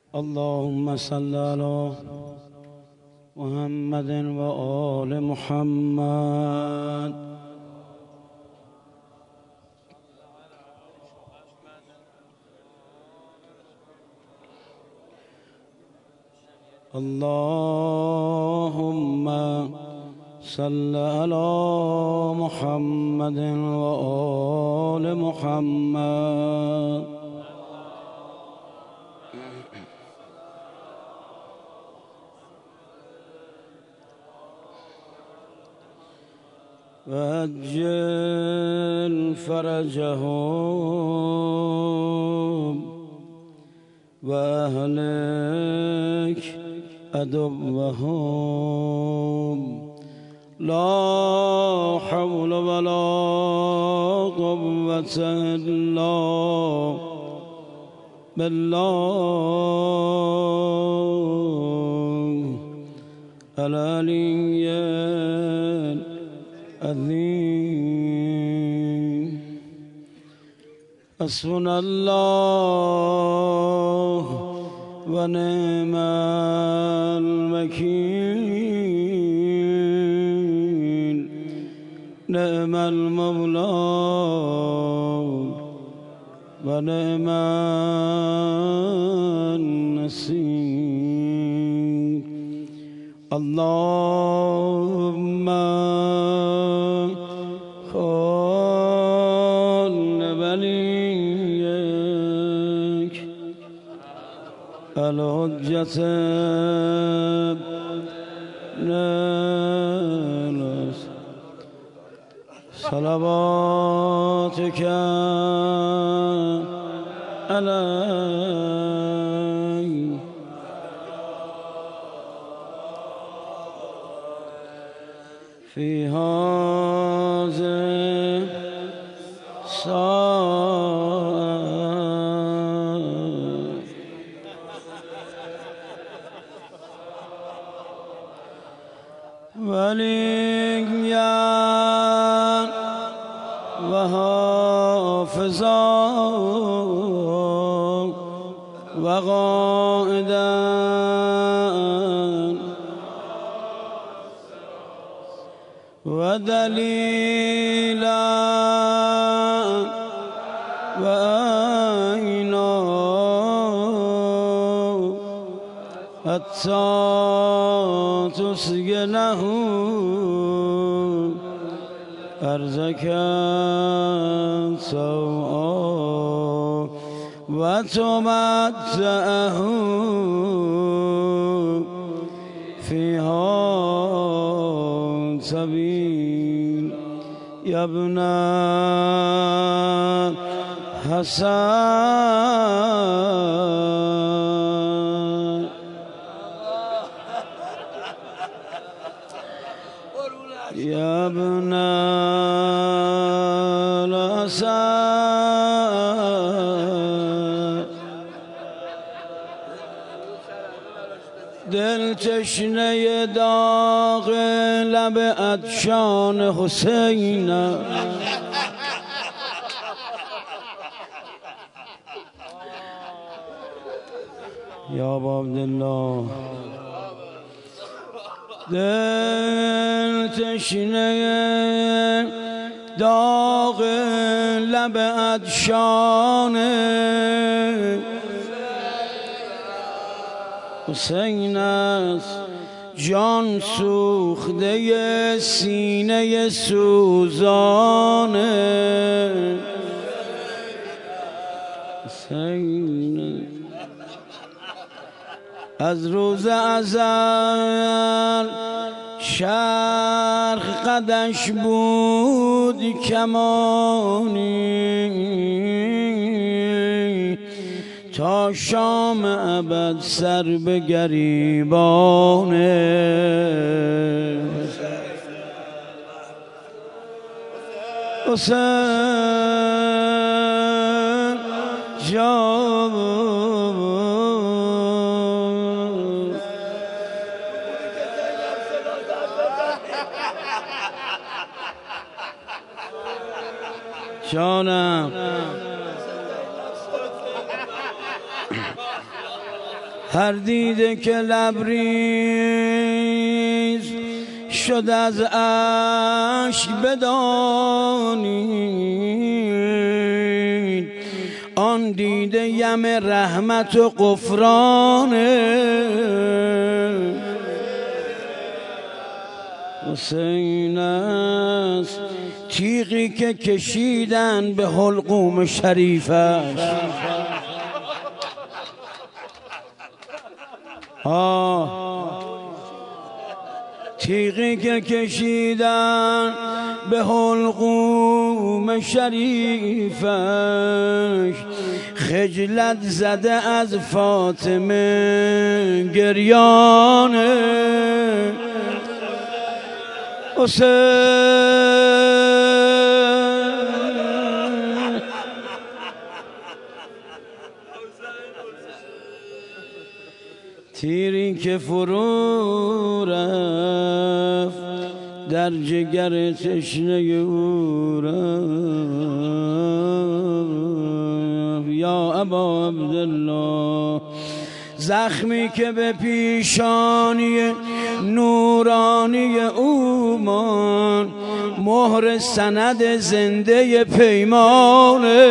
اللهم صل على محمد وآل محمد. اللهم صل على محمد وآل محمد. وعجل فرجهم واهلك عدوهم. لا حول ولا قوة إلا بالله العلي العظيم. حسبنا الله ونعم الوكيل. نعم المولى ونعم النصير. اللهم خل وليك الحجة صلواتك عليه في هذا الساعة وليا وحافظا وقائدا ودليلا وعينا حتى تسكنه أرزك سوءا وتمتعه فيها سبيل. يا ابن حسن يا ابن الحسن دل تشنه داغ لب عطشان حسین. یا ابا عبدالله دل تشنه داغ لب عطشان حسین است. جان سوخته سینه سوزان حسین از روز ازل شرق قدش بود کمانی تا شام ابد سر به گریبانه. حسین جان جانم هر دیده که لبریز شد از اشک بدانید آن دیده یم رحمت و غفرانه. حسین است تیغی که کشیدن به حلقوم شریفش، تیغی که کشیدن به حلقوم شریفش، خجلت زده از فاطمه گریانه. حسین تیری که فرو رفت در جگر تشنه او رفت یا ابا عبدالله، زخمی که به پیشانی نورانی او مان، مهر سند زنده پیمانه.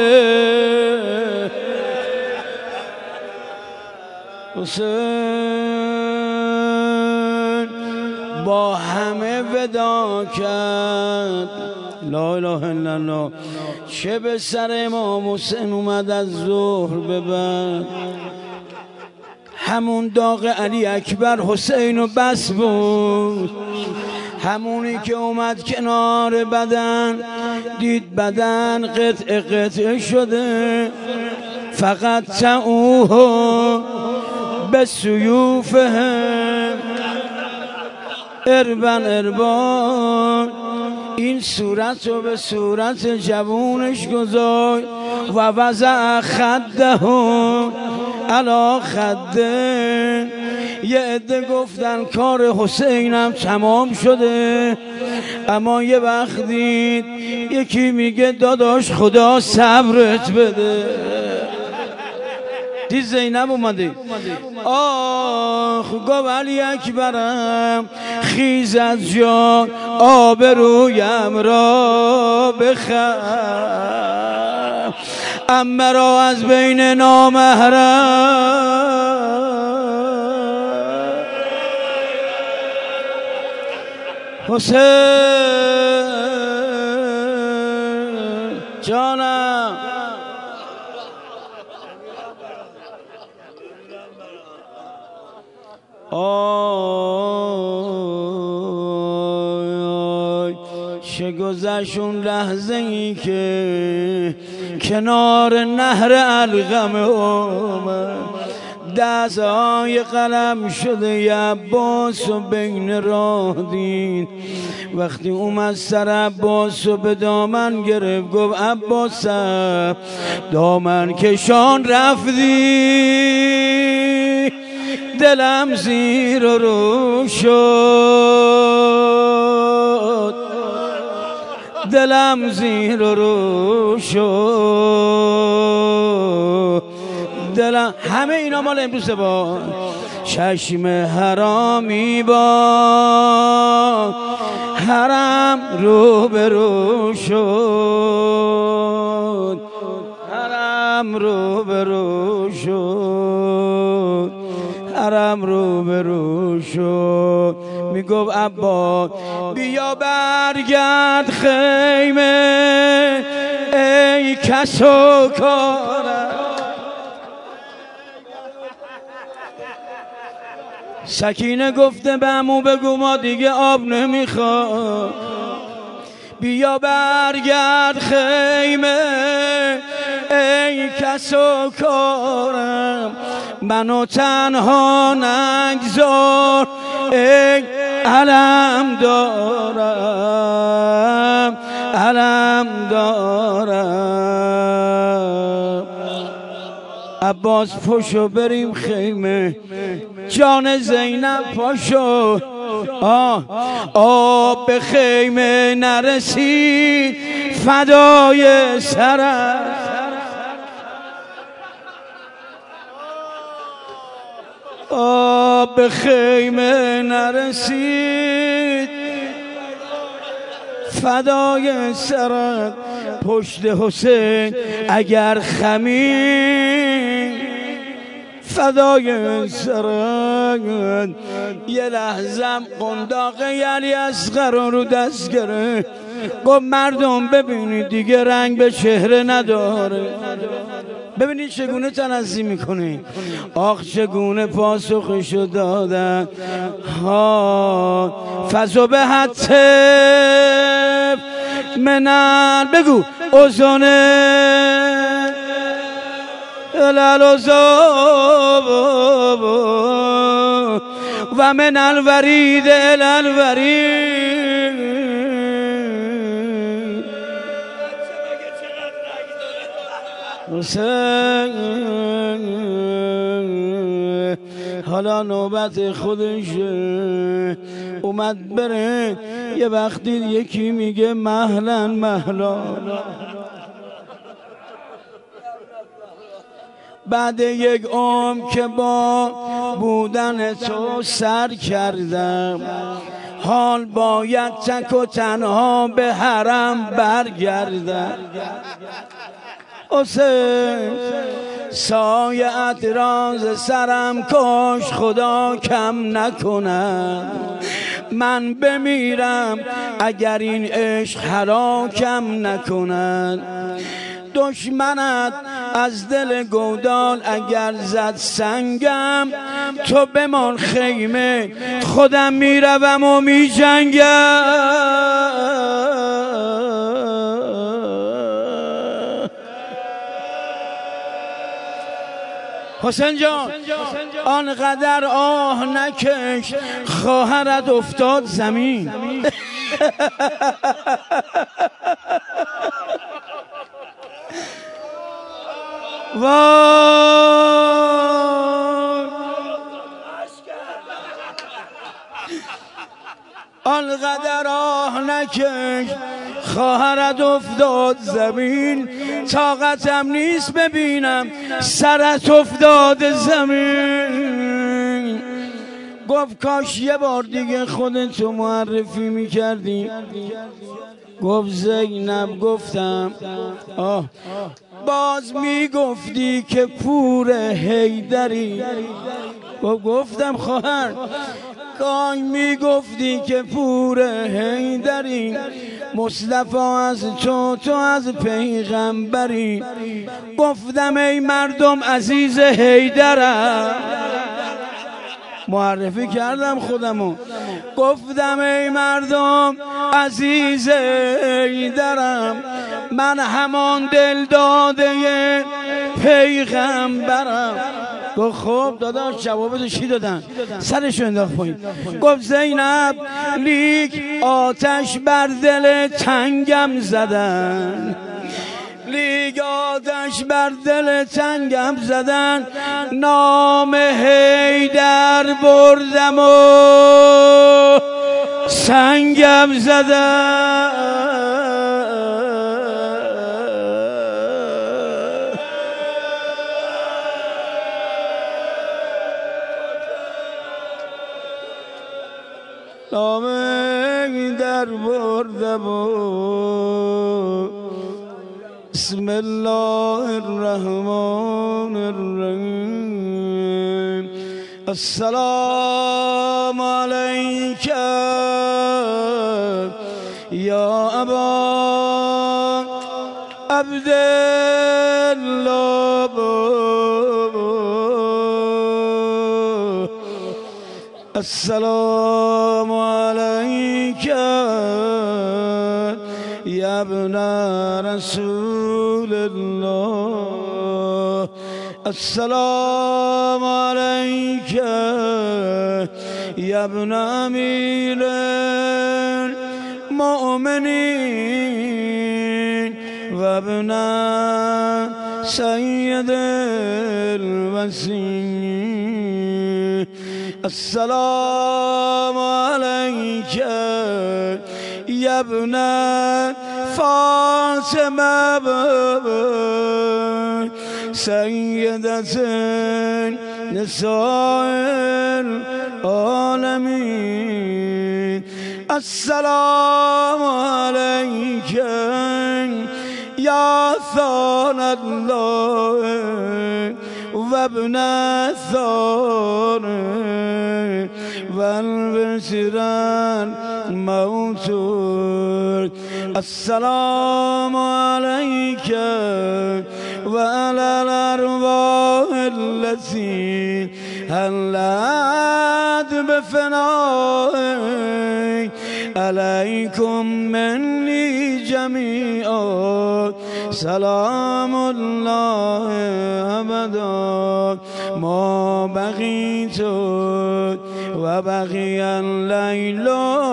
حسین با همه ودا کرد، لا اله الا الله. چه به سر امام حسین اومد از ظهر به بعد، همون داغ علی اکبر حسین و بس بود، همونی که اومد کنار بدن دید بدن قطع قطع شده، فقط تعوه به سیوفهم اربن اربان. این صورت رو به صورت جوونش گذاشت و وضع خده علا خده. یه عده گفتن کار حسینم تمام شده، اما یه وقت دید یکی میگه داداش خدا صبرت بده. دید زینب اومده، آخ گفت علی اکبرم خیز از جان آبرویم را بخر، عمه را از بین نامحرم. حسین جانم چه گذشت اون لحظه ای که کنار نهر القم اومد، دستهای قلم شده ی عباس و بین راه دید. وقتی اومد سر عباس و به دامن گرفت گفت عباس دامن کشان رفتی، دلم زیر و رو شد، دلم زیر و رو شد، دلم. همه اینا مال امروز با چشم حرامی با حرم رو به رو شد، حرم رو به رو شد، حرم رو به رو شد. میگفت عباس بیا برگرد خیمه ای کس و کارم. سکینه گفته به عمو بگو ما دیگه آب نمیخواد، بیا برگرد خیمه ای کس و کارم، منو تنها نگذار ای علم دارم، علم دارم. عباس پشو بریم خیمه، جان زینب پاشو، آب به خیمه نرسید فدای سرم. به خیمه نرسید فدای سرت پشت حسین اگر خمی فدای سرت یه لحظم قنداق علی اصغر رو دست گرفت گفت مردم ببینید دیگه رنگ به چهره نداره ببینید چگونه تنظیم میکنه آخ چگونه پاسخشو دادن ها فضو به حتف منن بگو ازونه الالوزاب و من الورید الالورید حالا نوبت خودش اومد بره یه وقتی یکی میگه مهلا مهلا بعد یک عمر که با بودن تو سر کردم حال باید تک و تنها به حرم برگردم حسین سایه راز سرم کاش خدا کم نکنم من بمیرم اگر این عشق هلاکم نکنن دشمنت از دل گودال اگر زد سنگم تو بمان خیمه خودم میروم و میجنگم حسین جان آنقدر آه نکش خواهرت افتاد زمین وای آنقدر آه نکش خواهرت افتاد زمین طاقتم نیست ببینم سرت افتاد زمین گفت کاش یه بار دیگه خودتو معرفی میکردی گفت زینب گفتم باز میگفتی که پور حیدری گفتم خواهر کاش میگفتی که پور حیدری مصطفی از تو از پیغمبری گفتم ای مردم عزیز حیدرم معرفی کردم خودمو گفتم ای مردم عزیز حیدرم من همان دل داده پیغمبرم گفت خب داداش جوابتو چی دادن سرشو انداخت پایین گفت زینب لیک آتش بر دل تنگم زدن لیک آتش بر دل تنگم زدن نام حیدر بردم و سنگم زدن نام حیدر بردم و بسم الله الرحمن الرحیم السلام علیک یا ابا عبدالله السلام علیک یا ابن رسول الله السلام علیک یا ابن امیر المؤمنین و ابن سید الوصیین السلام علیک یا ابن فاطمه سیدت نساء العالمين. السلام عليك يا ثان الله وابن الثان والبشر الموتور. السلام عليك وعلى الأرواح التي هلت بفنائك. عليكم مني جميعا سلام الله أبدا ما بقيت وبقي الليل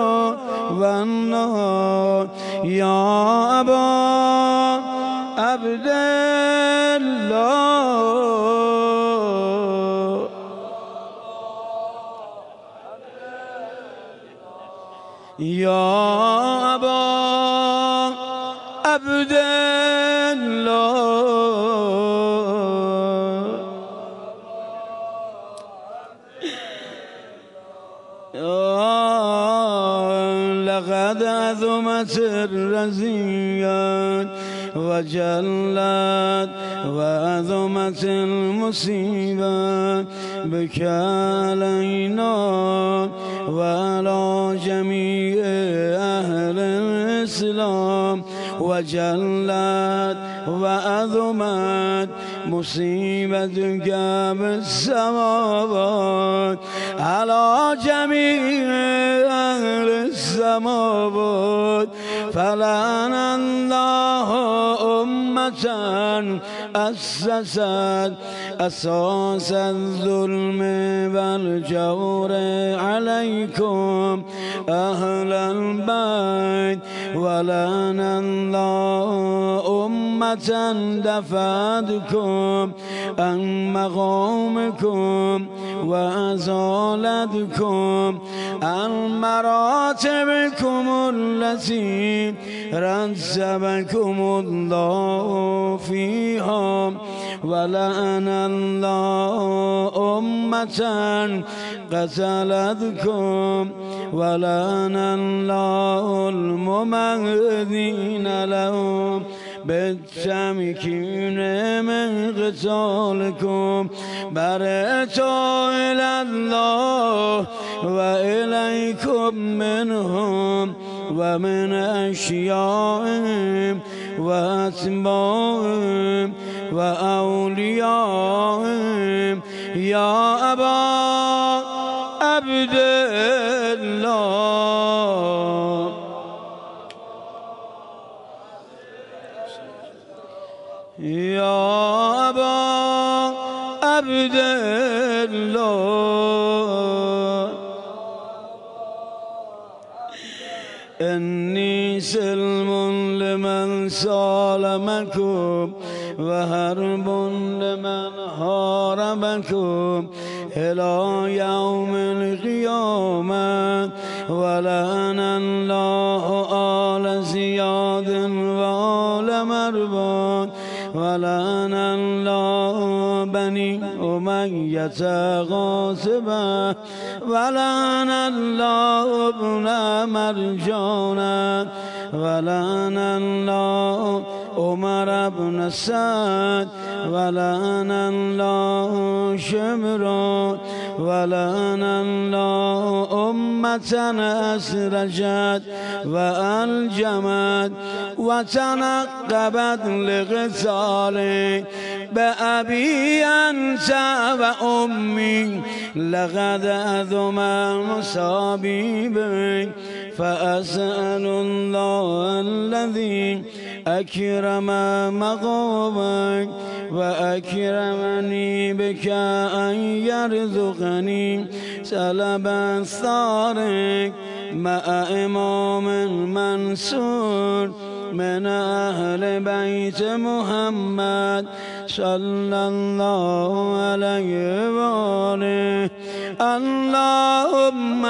والنهار. يا أبا عبد الله يا أبا عبد الله لقد عظمت الرزيات وجلت وعظمت المصيبة بك علينا وعلى جميع أهل الإسلام. وجلت وعظمت مصيبتك بالسماوات على جميع أهل السماوات. فلعن الله أمة أسست أساس الظلم والجور عليكم أهل البيت. ولعن الله أمة دفعتكم عن مقامكم وأزالتكم عن مراتبكم التي رتبكم الله فيها. ولعن الله أمة قتلتكم. ولعن الله الممهدين لهم بالتمكين من قتالكم. برئت إلى الله وإليكم منهم ومن أشيائهم وأتباعهم وأوليائهم. يا أبا عبد الله يا أبا عبد الله إني سلم لمن سالمكم وهرب لمن هاربكم إلى يوم القيامة. ولعن الله آل زياد وآل مروان. ولعن الله بني أمية غاصبا. ولعن الله ابن مرجانا. ولعن الله عمر بن سعد. ولعن الله شمرا. ولعن الله أمة أسرجت وألجمت وتنقبت لقتالك بأبي أنت وأمي. لقد أذم مصابي بك. فأسأل الله الذي أكرم مقامك وأكرمني بك أن يرزقني سلب الثارق مع إمام منصور من أهل بيت محمد صلى الله عليه وآله. اللهم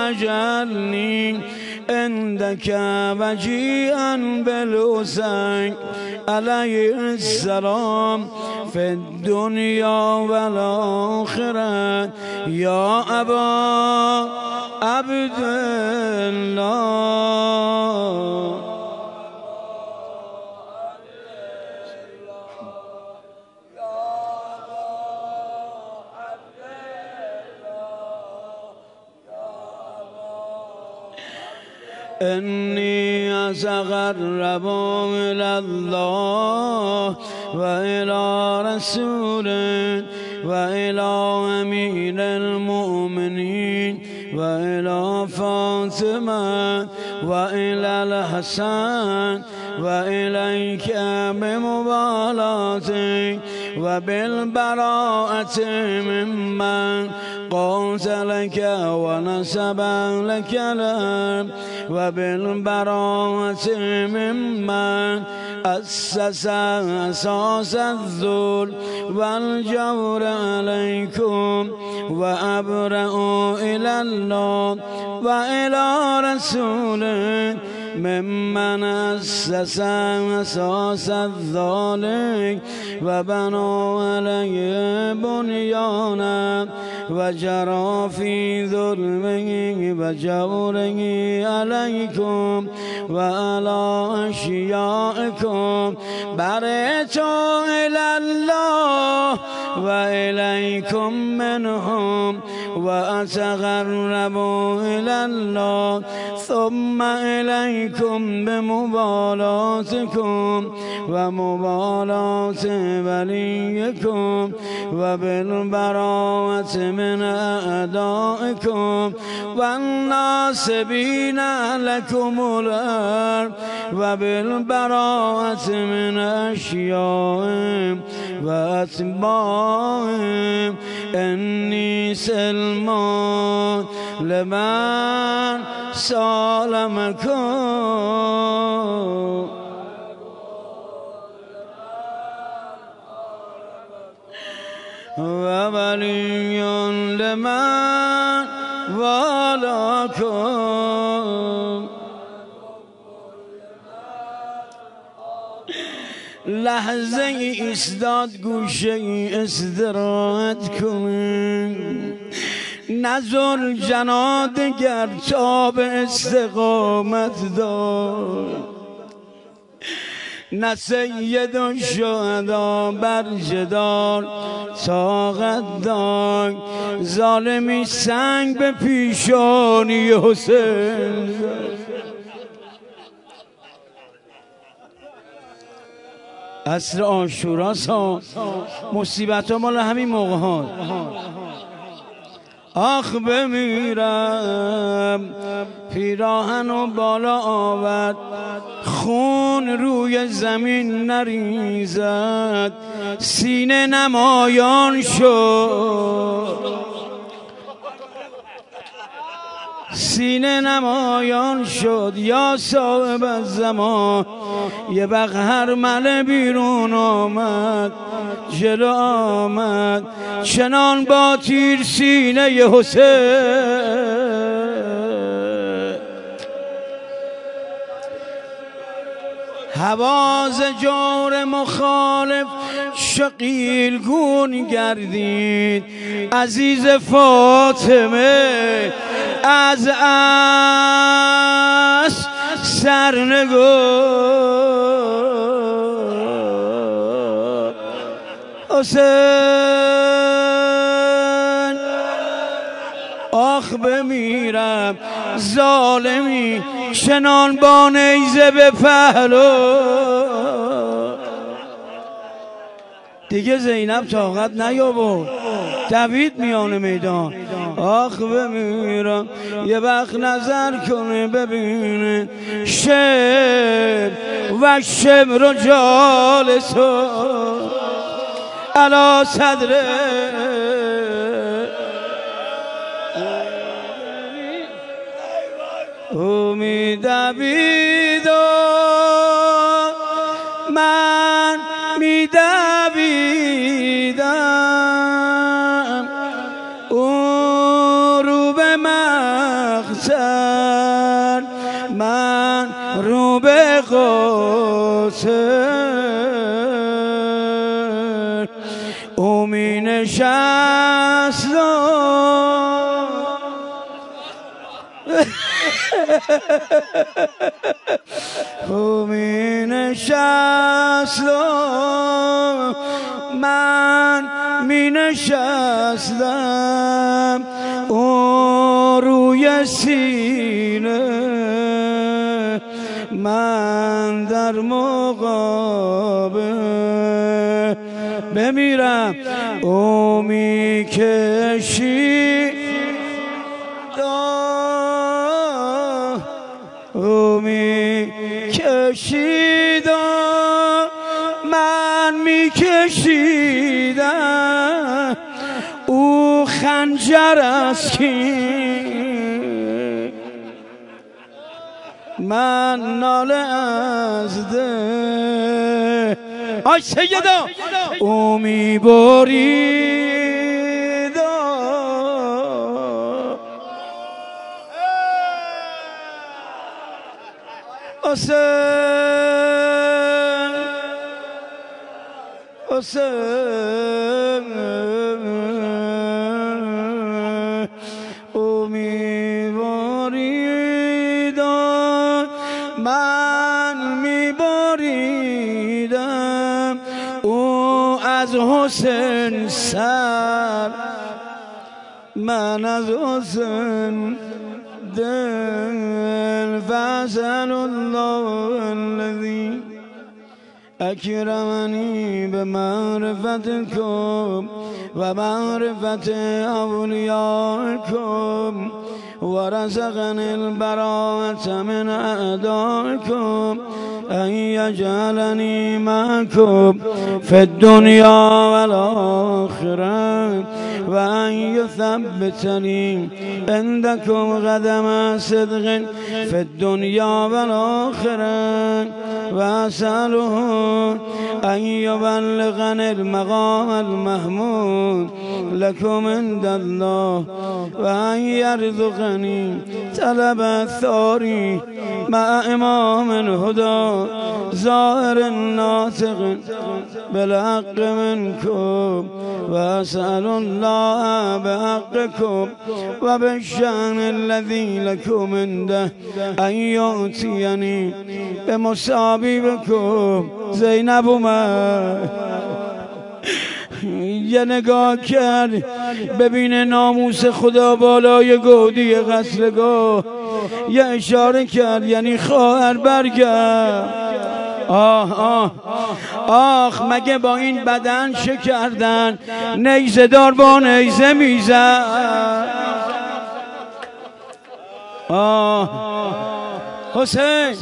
اجعلني عندك وجيئا بالحسين علیه السلام فی الدنیا و الاخره یا ابا عبدالله. إني أتقرب إلى الله وإلى رسوله وإلى أمير المؤمنين وإلى فاطمة وإلى الحسن وإليك بمبالاتك وبالبراءة ممن قاتلك ونسب لك الأرض وبالبراءة ممن أسس أساس الذل والجور عليكم وأبرأ إلى الله وإلى رسوله ممن أسس أساس الظالم وبنوا عليه بنيانا وجرى في ظلمه وجوره عليكم وعلى أشيائكم برئت إلى الله وإليكم منهم وأتقرب إلى الله ثم إليكم بمبالاتكم ومبالاة وليكم وبالبراءة من أعدائكم والناصبين لكم الأرض وبالبراءة من أشيائهم وأتباعهم إني سلمان لمن سالمكم وولي لمن والاكم. لحظه ایستاد گوشه استراحت کن، نزل جناد گرچاب استقامت دار، نه سید و شهدا بر جدال طاقت دار، ظالمی سنگ به پیشانی حسین. عصر عاشوراست ها، مصیبت ها مال همین موقع ها. آخ بمیرم پیراهن و بالا آورد، خون روی زمین نریزد، سینه نمایان شد، سینه نمایان شد یا صاحب الزمان. یه بغهر مله بیرون آمد، جلو آمد، چنان با تیر سینه ی حسین. حواز جور مخالف شقیل گون گردید، عزیز فاطمه از اسب سرنگون. حسین آخ بمیرم، ظالمی چنان با نیزه به پهلو. دیگه زینب طاقت نیاورد، دوید میان میدان. آخ بمیرم، یه وقت نظر کنه ببینه شب و شمر جالسو علا صدره. میدویدم من میدویدم، او رو به مقتل من رو به قاتل. نشست او می نشست من می نشستم او روی سینه من در مقابل بمیرم او می کشید او می کشید من می کشیدم او خنجر است که من ناله از ده آی سیدا او می برید او می برید من می بریدم او از حسن سر من از حسن دل فأسأل الله الذي اکرمنی به معرفتکم و معرفت اولیاءکم و رزقنی البراءة من اعدائکم ان یجعلنی معکم فی الدنیا والآخرة و ان یثبتنی عندکم قدم صدق فی الدنیا والآخرة و اسأله ان یبلغنی المقام المحمود لكم عند الله و ان یرزقنی طلب الثاری مع امام الهدى ظاهر ناطق بالحق منكم و اسأل الله بحقكم و بالشأن الذي لكم عنده ان یعطینی بمصابیبکم. زینب اومد یه نگاه کرد ببین ناموس خدا بالای گودی قصرگاه، یه اشاره کرد یعنی خواهر برگرد. آخ مگه با این بدن چه کردن؟ نیزه دار با نیزه میزد. حسین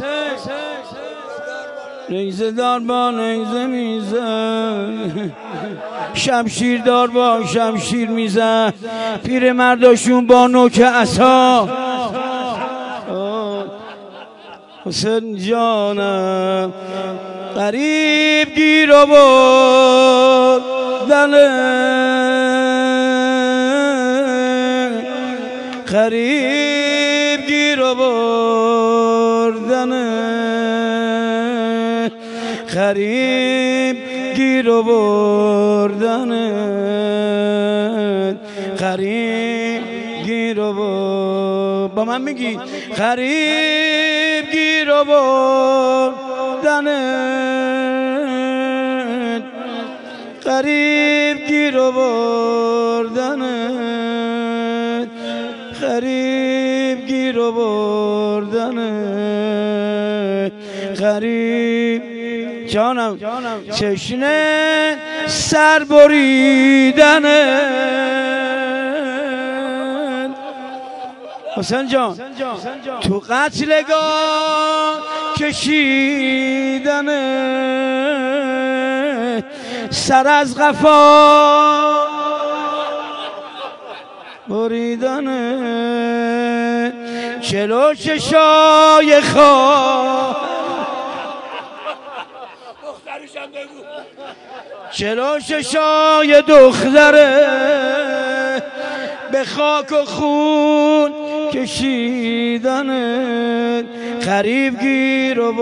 نیزه دار با نیزه میزد، شمشیر دار با شمشیر میزد، پیر مرداشون با نوک عصا. حسین جانم قریب گیر و بردنه، قریب گیر و بردنه، قریب گیر و بردنه، قریب گیر و با من میگی قریب گیر و بردنه، قریب گیر و بردنه، قریب گیر و بردنه، قریب جانم چشنه سر بریدنه. حسین جان تو قتلگاه کشیدنه، سر از قفا بریدنه، چلو چشای خواه چلو چشای دختره به خاک و خون کشیدنه، قریب گیر و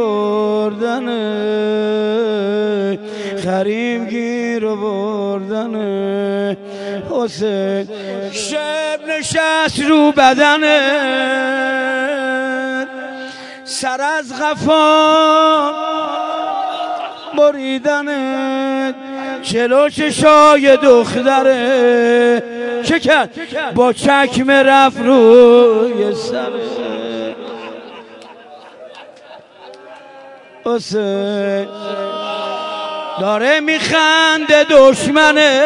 بردنه، قریب گیر و بردنه، حسین شب نشست رو بدنه، سر از غفا بریدنه، جلو چشای دختره چه کرد؟ با چکمه رفت روی سره. حسین داره میخنده دشمنه،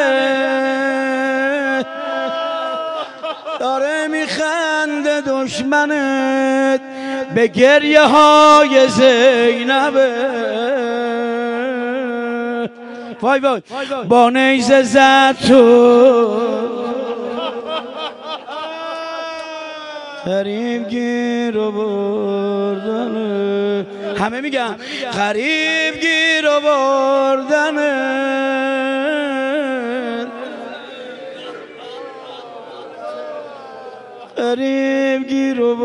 داره میخنده دشمنت به گریه های زینبه. وای وای با نیزه زد تو غریب گیر و بردنه، همه میگن غریب گیر و بردنه، غریب گیر و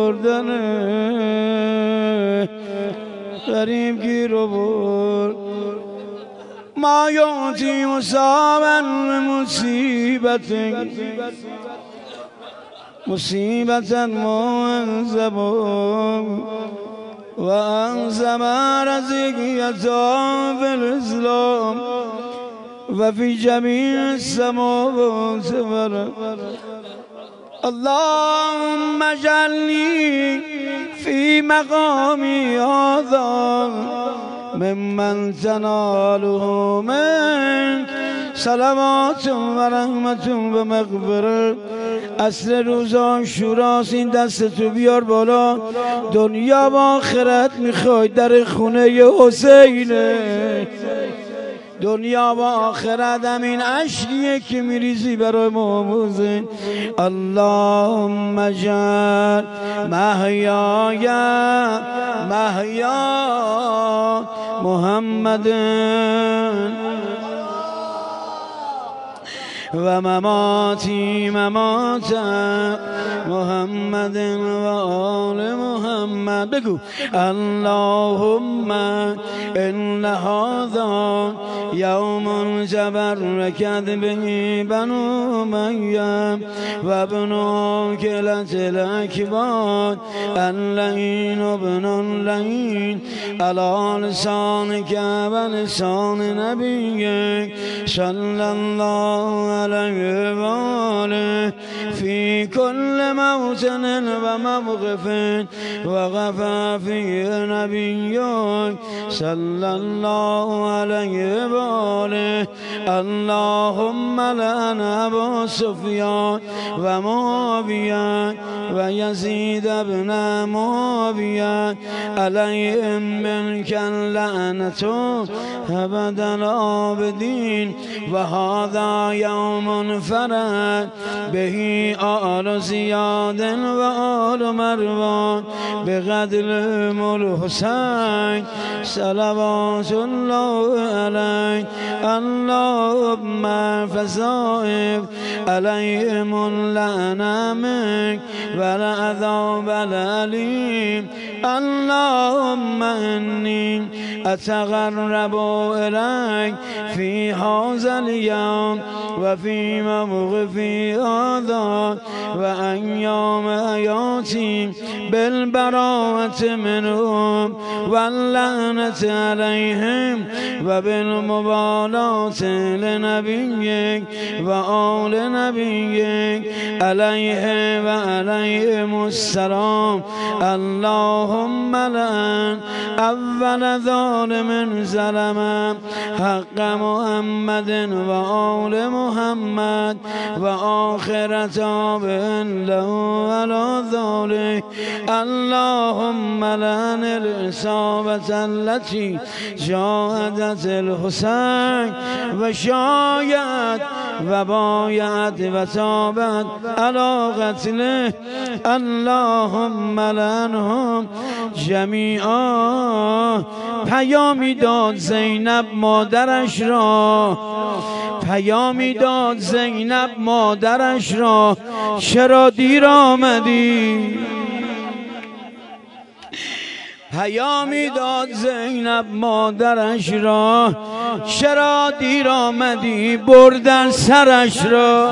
بردنه، غریب گیر و برد. ما یعطی مصابا مصیبتا معذبا و انزم رزقیتا فی الاسلام و فی جمیع السماوات والارض. اللهم اجعلنی فی مقامی هذا ممن تناله منك صلوات و رحمت و مغفرت. اصل روز عاشوراست، این دستتو بیار بالا، دنیا و آخرت میخوای در خونه حسینه، دنیا و آخرت همین اشکیه که میریزی برای محمود. اللهم اجعل محیای محیا محمد و مماتی ممات محمد و آل محمد. بگو اللهم ان هذا یوم تبرکت به بنو امیه و ابن عاکلة الاکباد اللعین ابن اللعین علی لسانک و لسان نبیک صلی الله علیه و آله فی کل موطن و موقف و غفا فی نبیک صلی الله علیه و آله. اللهم لعن ابا سفیان و معاویه و یزید ابن معاویه علیهم منک اللعنة ابد العابدین. و هذا یوم فرد به آل زیاد و آل مروان بقتل الحسین صلوات الله علیه. اللهم فصائب علیهم اللعنة منک و العذاب العلیم. اللهم انی اتقرب الیک فی هذا اليوم و فی موقفی هذا و ایام حیاتی بالبراءة منهم واللعنة علیهم و بالمبالاة لنبیک و آل نبیک علیه و علیهم السلام. اللهم لعن اول ظالم ظلم حق محمد و آل محمد و آخر تابع له علی ذلک. اللهم لعن العصابة التي جاهدت الحسین و شایعت و بایعت و تابت علی قتله. اللهم لعنهم جمیعا. پیامی داد زینب مادرش را، پیامی داد زینب مادرش را چرا دیر آمدی؟ پیامی داد زینب مادرش را، چرا دیر آمدی بردن سرش را.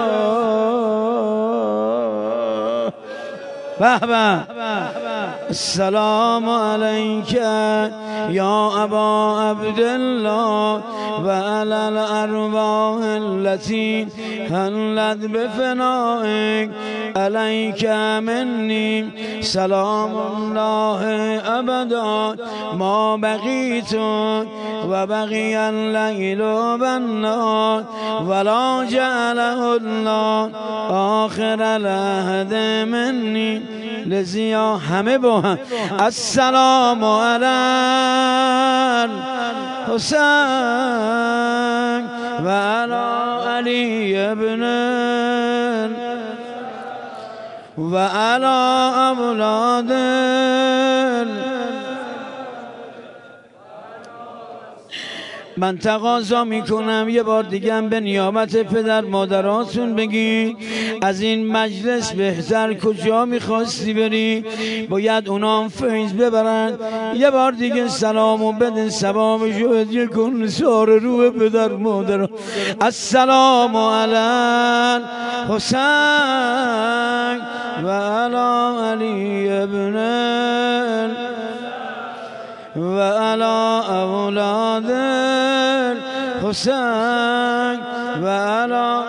به به. السلام علیک یا ابا عبدالله و علی الارواح التي حلت بفنائک، علیک منی سلام الله ابدا ما بقیت و بقی اللیل و النهار ولا جعله الله آخر العهد منی. لذیا همه با هم السلام علی الحسین و علی علی ابن و علی اولاد. من تقاضا میکنم یه بار دیگه هم به نیابت پدر مادراتون بگی از این مجلس بهتر کجا میخواستی بری، باید اونا هم فیض ببرن. یه بار دیگه سلامو بده، ثوابشو هدیه کن سار روح پدر مادر. السلام علی الحسین و علی علی ابن و علی اولاد الحسین و علی.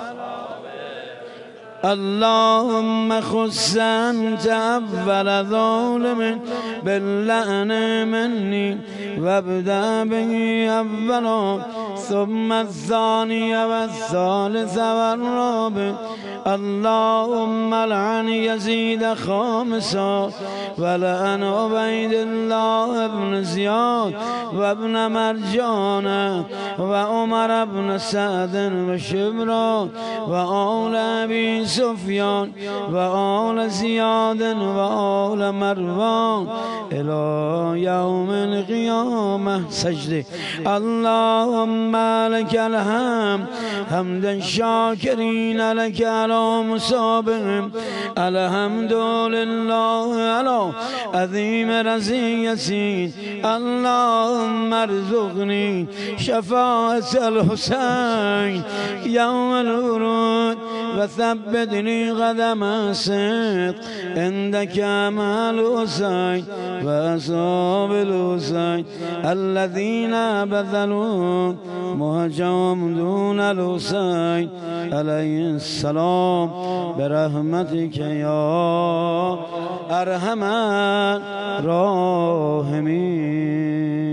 اللهم خص انت اول ظالم باللعن مني وابدأ به اولا ثم الثاني والثالث والرابع. اللهم لعن يزيد خامسا ولعن عبيد الله بن زياد وابن مرجان وعمر بن سعد وشبرا وآل أبي سفيان وآل زياد وآل مروان إلى يوم القيامة. سجده. اللهم لك الحمد حمدا شاكرين لك على مصابهم. الحمد لله على عظيم رزيتي. اللهم ارزقني شفاعة الحسين يوم الورود وثبتني قدم صدق عندك مع الحسين وأصحاب الحسين الذين بذلوا مهجهم دون الحسين عليه السلام برحمتك يا أرحم الراحمين.